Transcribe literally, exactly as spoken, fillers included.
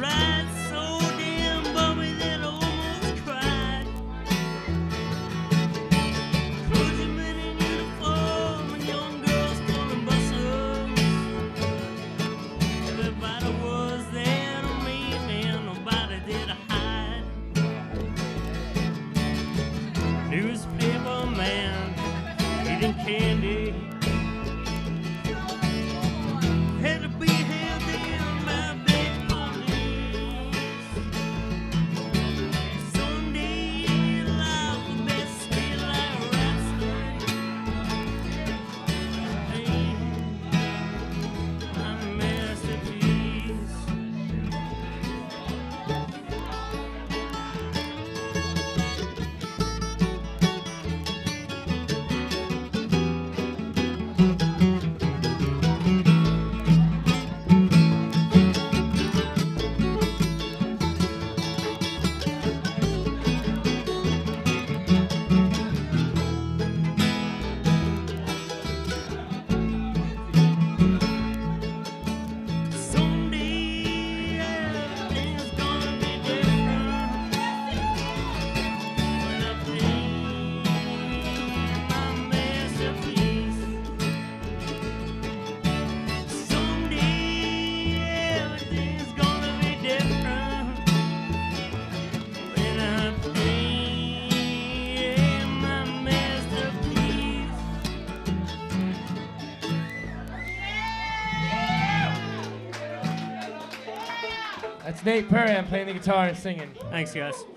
ride so damn bummy that I almost cried. Clergymen in uniform and young girls pulling buses. Everybody was there to meet me and nobody did hide. Newspaper man eating candy. Had to be held in by big police. Sunday life the best still like wrestling. Hey, my masterpiece. Someday everything's gonna be different when I paint my masterpiece. Someday everything's gonna be different when I paint my masterpiece. That's Nate Perry. I'm playing the guitar and singing. Thanks, guys.